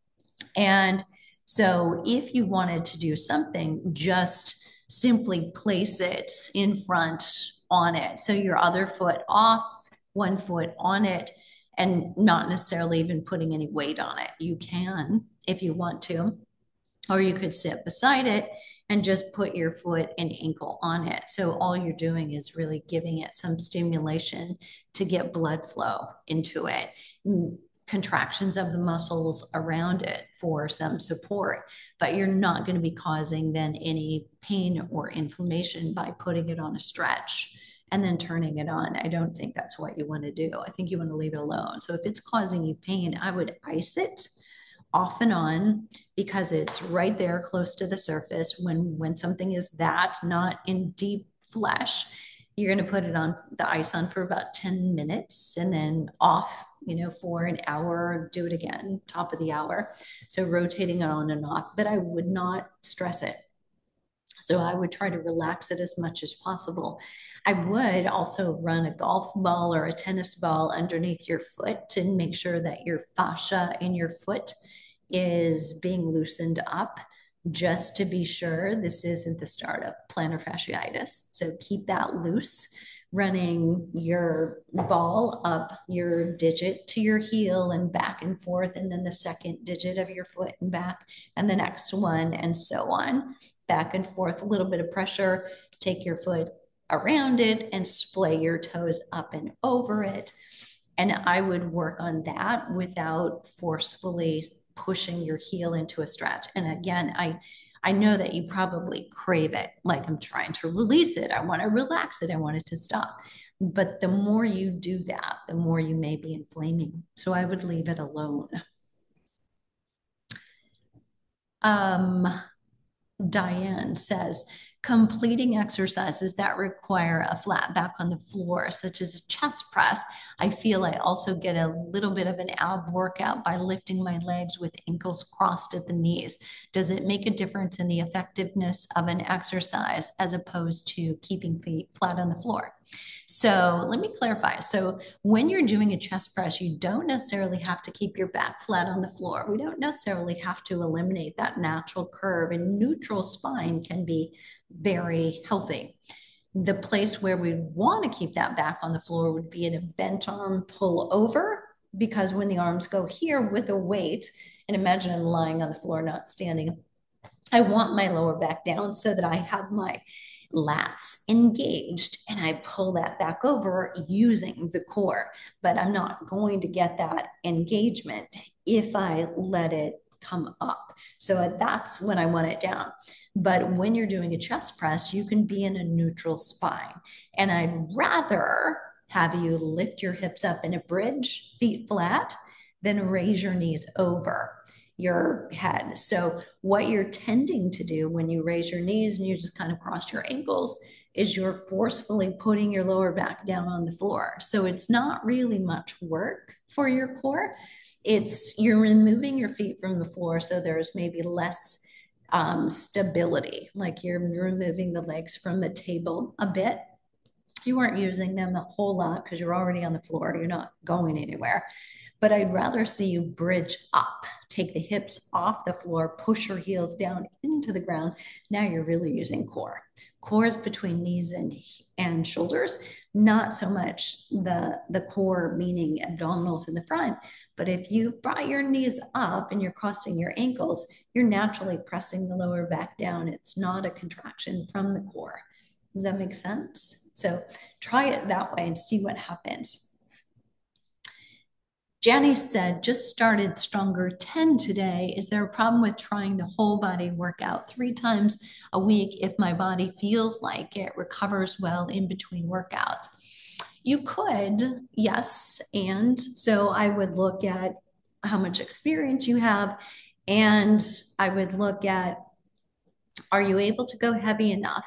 And so if you wanted to do something, just simply place it in front on it. So your other foot off, one foot on it, and not necessarily even putting any weight on it. You can if you want to, or you could sit beside it and just put your foot and ankle on it. So all you're doing is really giving it some stimulation to get blood flow into it, contractions of the muscles around it for some support, but you're not going to be causing then any pain or inflammation by putting it on a stretch and then turning it on. I don't think that's what you want to do. I think you want to leave it alone. So if it's causing you pain, I would ice it off and on because it's right there close to the surface. When when something is that not in deep flesh, you're going to put it on the ice on for about ten minutes and then off, you know, for an hour, do it again, top of the hour. So rotating it on and off, but I would not stress it. So I would try to relax it as much as possible. I would also run a golf ball or a tennis ball underneath your foot to make sure that your fascia in your foot is being loosened up, just to be sure this isn't the start of plantar fasciitis. So keep that loose, running your ball up your digit to your heel and back and forth, and then the second digit of your foot and back, and the next one, and so on, back and forth, a little bit of pressure, take your foot around it and splay your toes up and over it. And I would work on that without forcefully pushing your heel into a stretch. And again, I I know that you probably crave it, like I'm trying to release it. I want to relax it. I want it to stop. But the more you do that, the more you may be inflaming. So I would leave it alone. Um, Diane says, completing exercises that require a flat back on the floor, such as a chest press, I feel I also get a little bit of an ab workout by lifting my legs with ankles crossed at the knees. Does it make a difference in the effectiveness of an exercise as opposed to keeping feet flat on the floor? So let me clarify. So when you're doing a chest press, you don't necessarily have to keep your back flat on the floor. We don't necessarily have to eliminate that natural curve, and neutral spine can be very healthy. The place where we want to keep that back on the floor would be in a bent arm pull over, because when the arms go here with a weight, and imagine I'm lying on the floor, not standing, I want my lower back down so that I have my lats engaged and I pull that back over using the core. But I'm not going to get that engagement if I let it come up. So that's when I want it down. But when you're doing a chest press, you can be in a neutral spine. And I'd rather have you lift your hips up in a bridge, feet flat, then raise your knees over your head. So what you're tending to do when you raise your knees and you just kind of cross your ankles is you're forcefully putting your lower back down on the floor. So it's not really much work for your core. It's you're removing your feet from the floor, so there's maybe less um, stability, like you're removing the legs from the table a bit. You weren't using them a whole lot because you're already on the floor. You're not going anywhere. But I'd rather see you bridge up, take the hips off the floor, push your heels down into the ground. Now you're really using core. Core is between knees and, and shoulders, not so much the, the core, meaning abdominals in the front. But if you brought your knees up and you're crossing your ankles, you're naturally pressing the lower back down. It's not a contraction from the core. Does that make sense? So try it that way and see what happens. Jenny said, just started Stronger ten today. Is there a problem with trying the whole body workout three times a week if my body feels like it recovers well in between workouts? You could, yes. And so I would look at how much experience you have, and I would look at, are you able to go heavy enough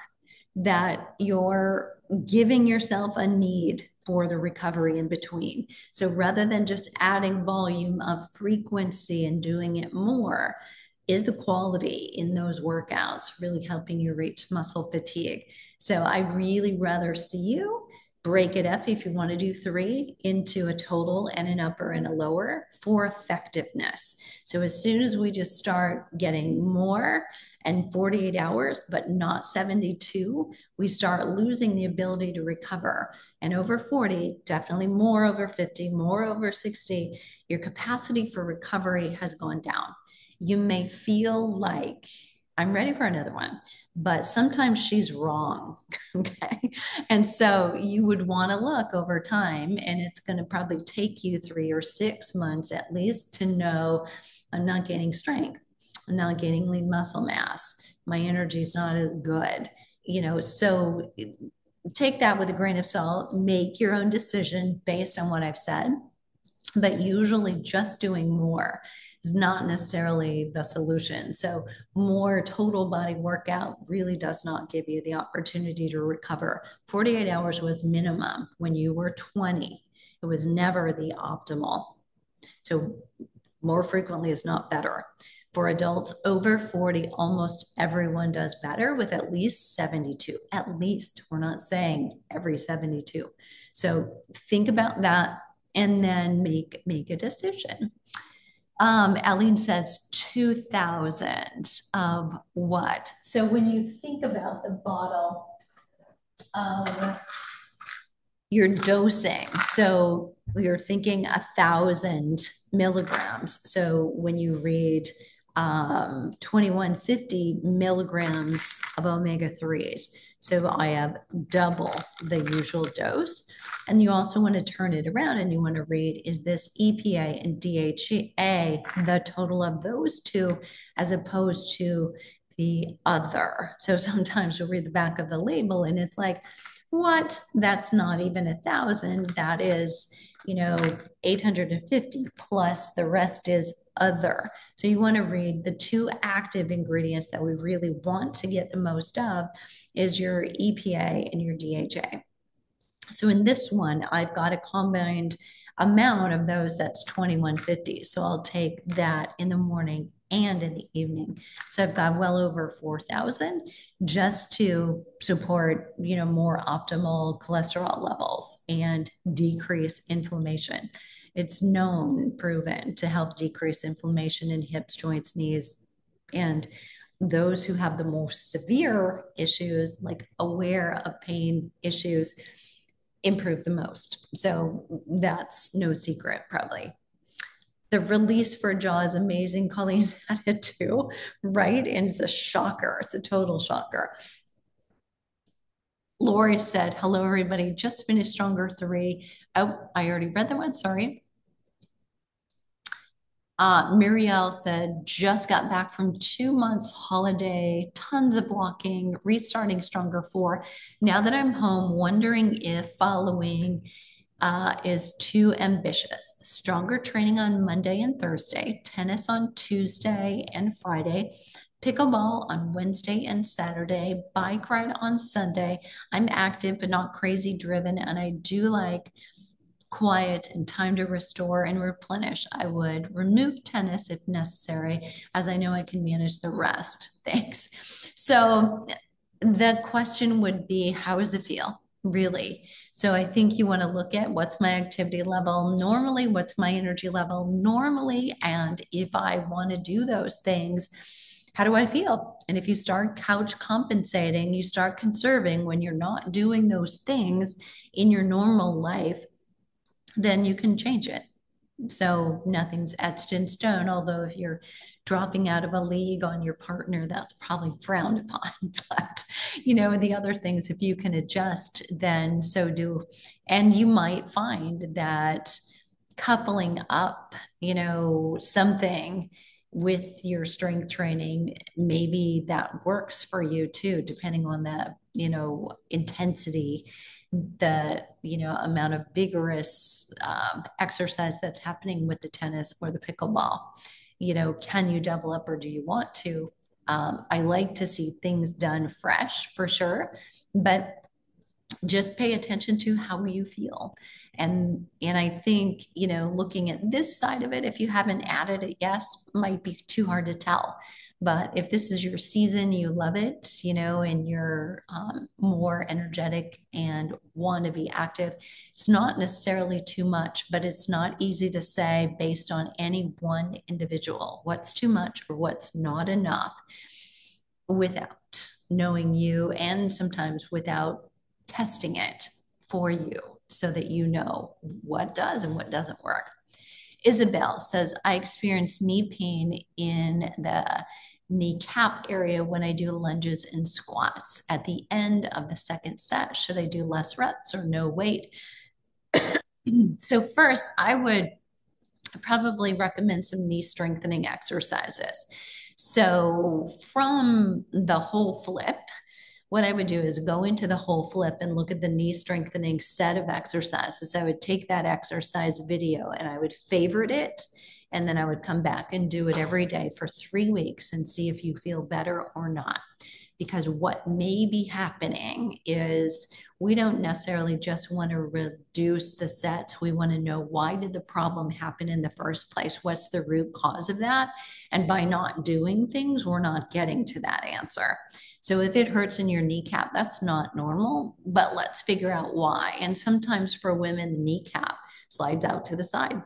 that you're giving yourself a need for the recovery in between? So rather than just adding volume of frequency and doing it more, is the quality in those workouts really helping you reach muscle fatigue? So I really rather see you break it up if you want to do three into a total and an upper and a lower for effectiveness. So as soon as we just start getting more and forty-eight hours, but not seventy-two, we start losing the ability to recover. And over forty, definitely more over fifty, more over sixty, your capacity for recovery has gone down. You may feel like, I'm ready for another one, but sometimes she's wrong. Okay. And so you would want to look over time, and it's going to probably take you three or six months at least to know I'm not gaining strength. I'm not gaining lean muscle mass. My energy is not as good. You know, so take that with a grain of salt, make your own decision based on what I've said. But usually just doing more is not necessarily the solution. So more total body workout really does not give you the opportunity to recover. forty-eight hours was minimum when you were twenty. It was never the optimal. So more frequently is not better. For adults over forty, almost everyone does better with at least seventy-two. At least, we're not saying every seventy-two. So think about that and then make, make a decision. Um, Aline says two thousand of what? So when you think about the bottle of your dosing, so you're thinking a thousand milligrams. So when you read um, twenty-one fifty milligrams of omega threes. So I have double the usual dose. And you also want to turn it around and you want to read, is this E P A and D H A, the total of those two, as opposed to the other? So sometimes you'll read the back of the label and it's like, what? That's not even a thousand. That is, you know, eight hundred fifty plus the rest is other. So you want to read the two active ingredients that we really want to get the most of is your E P A and your D H A. So in this one, I've got a combined amount of those that's twenty-one fifty. So I'll take that in the morning and in the evening. So I've got well over four thousand just to support, you know, more optimal cholesterol levels and decrease inflammation. It's known, proven to help decrease inflammation in hips, joints, knees, and those who have the most severe issues, like aware of pain issues, improve the most. So that's no secret, probably. The release for jaw is amazing. Colleen's had it too, right? And it's a shocker. It's a total shocker. Lori said, hello, everybody. Just finished Stronger three. Oh, I already read that one. Sorry. Uh, Muriel said, just got back from two months holiday, tons of walking, restarting Stronger four. Now that I'm home, wondering if following uh, is too ambitious. Stronger training on Monday and Thursday, tennis on Tuesday and Friday, pickleball on Wednesday and Saturday, bike ride on Sunday. I'm active but not crazy driven, and I do like quiet and time to restore and replenish. I would remove tennis if necessary, as I know I can manage the rest. Thanks. So the question would be, how does it feel? Really? So I think you want to look at what's my activity level normally, what's my energy level normally, and if I want to do those things, how do I feel? And if you start couch compensating, you start conserving when you're not doing those things in your normal life, then you can change it. So nothing's etched in stone, although if you're dropping out of a league on your partner, that's probably frowned upon. But, you know, the other things, if you can adjust, then so do. And you might find that coupling up, you know, something with your strength training, maybe that works for you too, depending on the, you know, intensity, the, you know, amount of vigorous um, exercise that's happening with the tennis or the pickleball. You know, can you double up or do you want to? Um, I like to see things done fresh for sure, but just pay attention to how you feel. And and I think, you know, looking at this side of it, if you haven't added it, yes, might be too hard to tell. But if this is your season, you love it, you know, and you're um, more energetic and want to be active, it's not necessarily too much, but it's not easy to say based on any one individual what's too much or what's not enough without knowing you, and sometimes without testing it for you so that you know what does and what doesn't work. Isabel says, I experience knee pain in the kneecap area when I do lunges and squats. At the end of the second set, should I do less reps or no weight? So first, I would probably recommend some knee strengthening exercises. So from the whole flip, what I would do is go into the whole flip and look at the knee strengthening set of exercises. I would take that exercise video and I would favorite it. And then I would come back and do it every day for three weeks and see if you feel better or not. Because what may be happening is we don't necessarily just want to reduce the sets. We want to know, why did the problem happen in the first place? What's the root cause of that? And by not doing things, we're not getting to that answer. So if it hurts in your kneecap, that's not normal, but let's figure out why. And sometimes for women, the kneecap slides out to the side.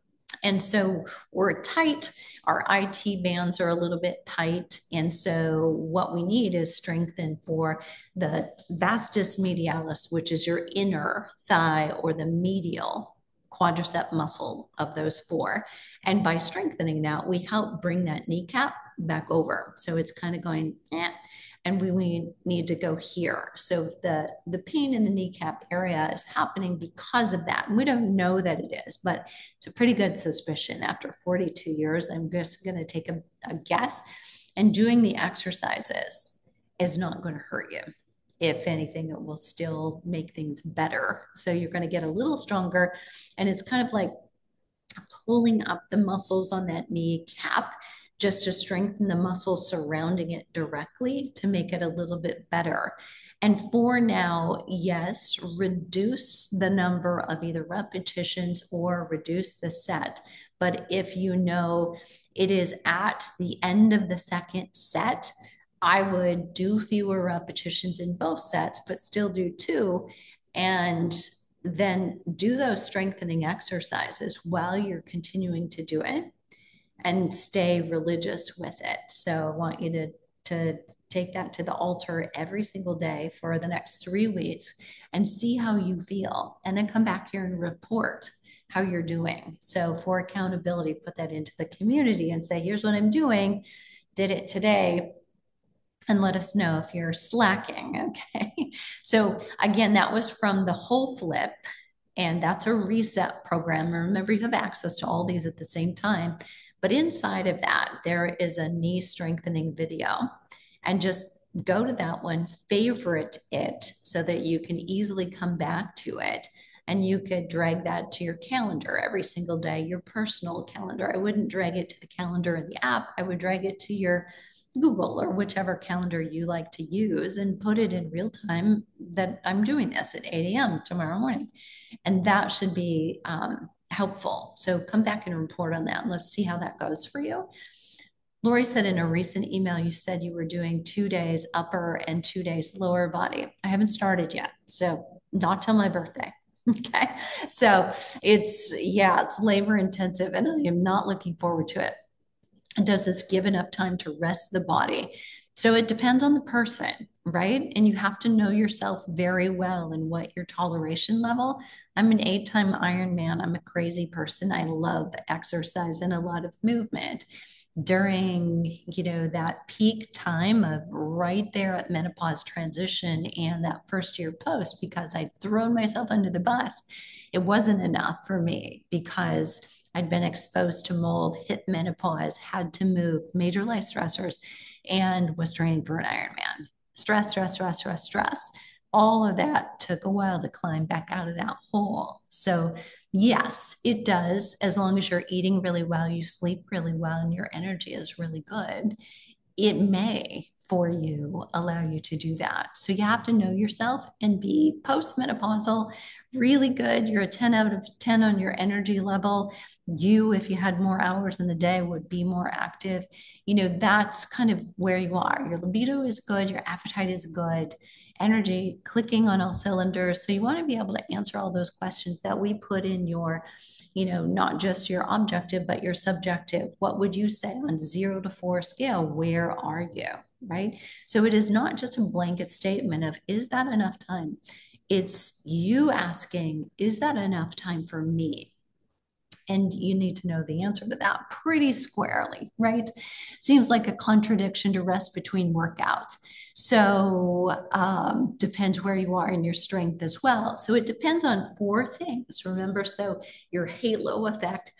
And so we're tight, our I T bands are a little bit tight. And so what we need is strengthen for the vastus medialis, which is your inner thigh or the medial quadricep muscle of those four. And by strengthening that, we help bring that kneecap back over. So it's kind of going, eh, and we, we need to go here. So the, the pain in the kneecap area is happening because of that. And we don't know that it is, but it's a pretty good suspicion. After forty-two years, I'm just going to take a, a guess. And doing the exercises is not going to hurt you. If anything, it will still make things better. So you're going to get a little stronger. And it's kind of like pulling up the muscles on that kneecap just to strengthen the muscles surrounding it directly to make it a little bit better. And for now, yes, reduce the number of either repetitions or reduce the set. But if you know it is at the end of the second set, I would do fewer repetitions in both sets, but still do two. And then do those strengthening exercises while you're continuing to do it, and stay religious with it. So I want you to, to take that to the altar every single day for the next three weeks and see how you feel. And then come back here and report how you're doing. So for accountability, put that into the community and say, here's what I'm doing, did it today, and let us know if you're slacking, okay? So again, that was from the whole flip, and that's a reset program. Remember, you have access to all these at the same time. But inside of that, there is a knee strengthening video. And just go to that one, favorite it so that you can easily come back to it. And you could drag that to your calendar every single day, your personal calendar. I wouldn't drag it to the calendar in the app. I would drag it to your Google or whichever calendar you like to use and put it in real time that I'm doing this at eight a m tomorrow morning. And that should be um, helpful. So come back and report on that and let's see how that goes for you. Lori said in a recent email, you said you were doing two days upper and two days lower body. I haven't started yet. So not till my birthday. Okay. So it's, yeah, it's labor intensive and I am not looking forward to it. Does this give enough time to rest the body? So it depends on the person, right? And you have to know yourself very well and what your toleration level. I'm an eight-time Ironman. I'm a crazy person. I love exercise and a lot of movement. During, you know, that peak time of right there at menopause transition and that first year post, because I'd thrown myself under the bus, it wasn't enough for me because I'd been exposed to mold, hit menopause, had to move, major life stressors, and was training for an Ironman. Stress, stress, stress, stress, stress. All of that took a while to climb back out of that hole. So, yes, it does. As long as you're eating really well, you sleep really well, and your energy is really good, it may for you allow you to do that. So you have to know yourself and be postmenopausal, really good. You're a ten out of ten on your energy level. You, if you had more hours in the day, would be more active. You know, that's kind of where you are. Your libido is good, your appetite is good, energy clicking on all cylinders. So you want to be able to answer all those questions that we put in your, you know, not just your objective, but your subjective. What would you say on zero to four scale? Where are you? Right? So it is not just a blanket statement of, is that enough time? It's you asking, is that enough time for me? And you need to know the answer to that pretty squarely, right? Seems like a contradiction to rest between workouts. So um, depends where you are in your strength as well. So it depends on four things. Remember, so your halo effect,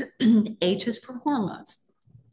H is for hormones.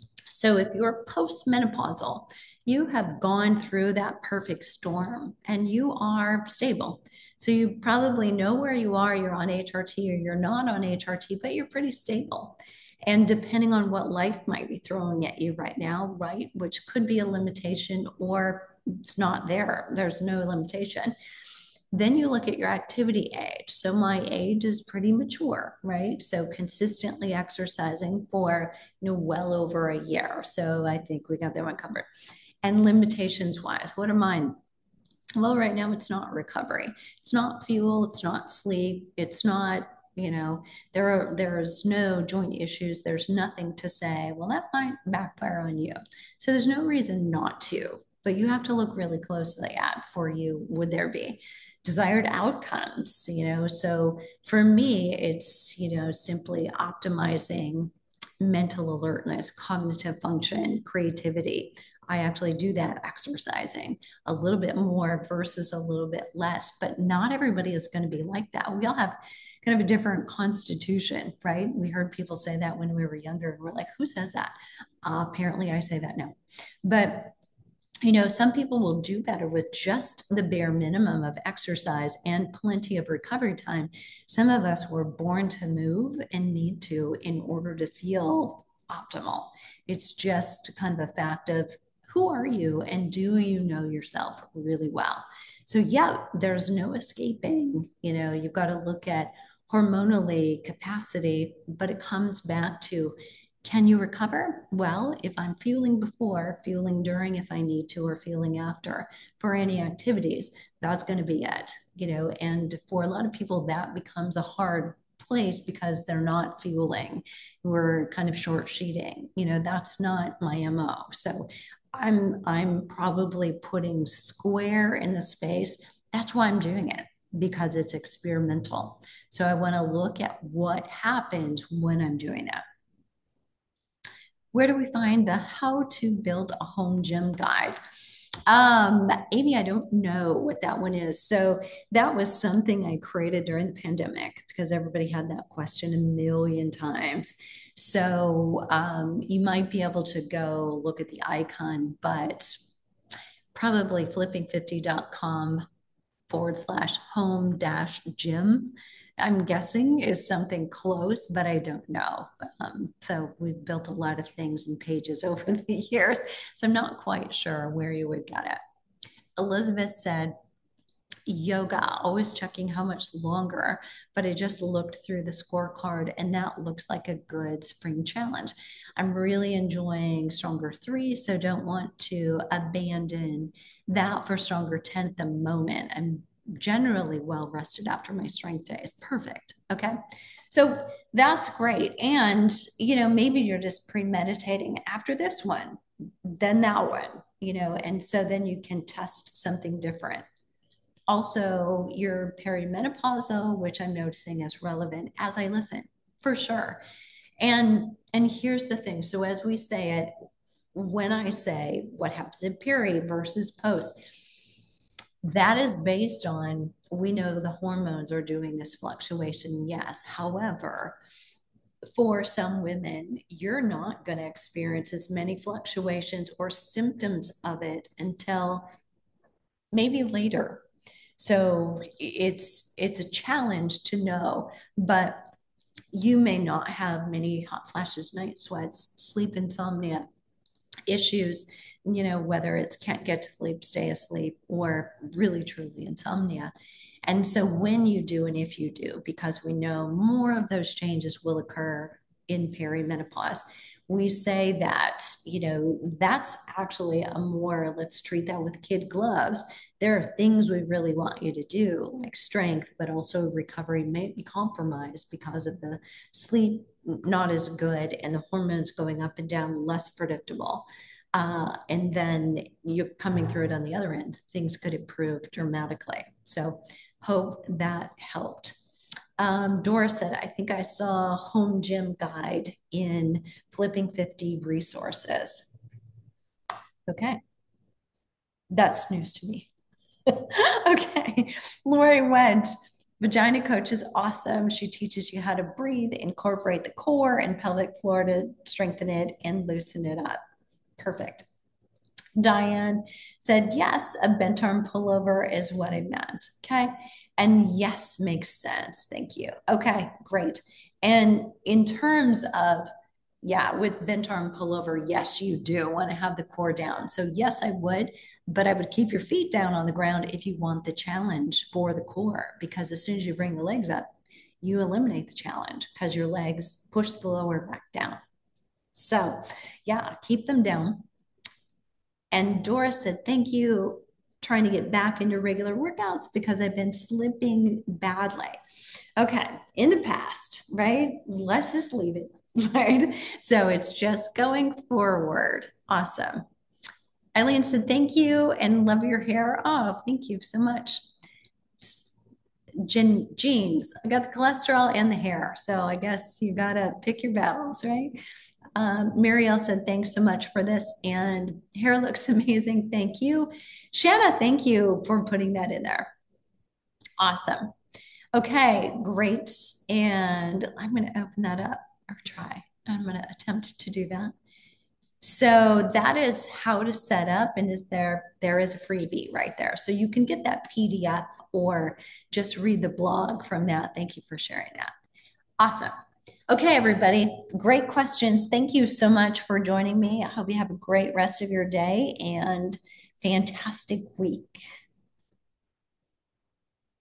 So if you're postmenopausal, you have gone through that perfect storm and you are stable. So you probably know where you are, you're on H R T or you're not on H R T, but you're pretty stable. And depending on what life might be throwing at you right now, right, which could be a limitation or it's not there, there's no limitation. Then you look at your activity age. So my age is pretty mature, right? So consistently exercising for, you know, well over a year. So I think we got that one covered. And limitations wise, what are mine? Well, right now it's not recovery. It's not fuel. It's not sleep. It's not, you know, there are there's no joint issues. There's nothing to say, well, that might backfire on you. So there's no reason not to, but you have to look really closely at for you, would there be desired outcomes, you know? So for me, it's, you know, simply optimizing mental alertness, cognitive function, creativity. I actually do that exercising a little bit more versus a little bit less, but not everybody is going to be like that. We all have kind of a different constitution, right? We heard people say that when we were younger, and we're like, who says that? Uh, apparently, I say that now. But you know, some people will do better with just the bare minimum of exercise and plenty of recovery time. Some of us were born to move and need to in order to feel optimal. It's just kind of a fact of who are you and do you know yourself really well? So, yeah, there's no escaping. You know, you've got to look at hormonally capacity, but it comes back to, can you recover? Well, if I'm fueling before, fueling during if I need to, or fueling after for any activities, that's going to be it, you know. And for a lot of people, that becomes a hard place because they're not fueling. We're kind of short sheeting, you know, that's not my M O. So I'm I'm probably putting square in the space. That's why I'm doing it, because it's experimental. So I want to look at what happens when I'm doing that. Where do we find the how to build a home gym guide? Um, Amy, I don't know what that one is. So that was something I created during the pandemic because everybody had that question a million times. So um, you might be able to go look at the icon, but probably flipping fifty dot com forward slash home dash gym. I'm guessing is something close, but I don't know. Um, so we've built a lot of things and pages over the years. So I'm not quite sure where you would get it. Elizabeth said, yoga, always checking how much longer, but I just looked through the scorecard and that looks like a good spring challenge. I'm really enjoying Stronger three, so don't want to abandon that for Stronger ten at the moment. I'm generally well rested after my strength days. Perfect. Okay. So that's great. And, you know, maybe you're just premeditating after this one, then that one, you know, and so then you can test something different. Also, your perimenopausal, which I'm noticing is relevant as I listen, for sure. And and here's the thing. So as we say it, when I say what happens in peri versus post, that is based on, we know the hormones are doing this fluctuation, yes. However, for some women, you're not going to experience as many fluctuations or symptoms of it until maybe later. So it's it's a challenge to know, but you may not have many hot flashes, night sweats, sleep insomnia issues, you know, whether it's can't get to sleep, stay asleep, or really truly insomnia. And so when you do, and if you do, because we know more of those changes will occur in perimenopause, we say that, you know, that's actually a more, let's treat that with kid gloves. There are things we really want you to do, like strength, but also recovery may be compromised because of the sleep not as good and the hormones going up and down, less predictable. Uh, and then you're coming through it on the other end, things could improve dramatically. So hope that helped. Um, Dora said, I think I saw home gym guide in Flipping fifty resources. Okay. That's news to me. Okay. Lori went, Vagina Coach is awesome. She teaches you how to breathe, incorporate the core and pelvic floor to strengthen it and loosen it up. Perfect. Diane said, yes, a bent arm pullover is what I meant. Okay. And yes, makes sense. Thank you. Okay, great. And in terms of, yeah, with bent arm pullover, yes, you do want to have the core down. So yes, I would, but I would keep your feet down on the ground if you want the challenge for the core, because as soon as you bring the legs up, you eliminate the challenge because your legs push the lower back down. So yeah, keep them down. And Doris said, thank you, trying to get back into regular workouts because I've been slipping badly. Okay, in the past, right? Let's just leave it, right? So it's just going forward. Awesome. Eileen said, thank you and love your hair. Oh, thank you so much. Gen- genes, I got the cholesterol and the hair. So I guess you got to pick your battles, right? Um, Marielle said, thanks so much for this. And hair looks amazing. Thank you. Shanna, thank you for putting that in there. Awesome. Okay, great. And I'm going to open that up or try. I'm going to attempt to do that. So that is how to set up, and is there there is a freebie right there. So you can get that P D F or just read the blog from that. Thank you for sharing that. Awesome. Okay, everybody, great questions. Thank you so much for joining me. I hope you have a great rest of your day and fantastic week.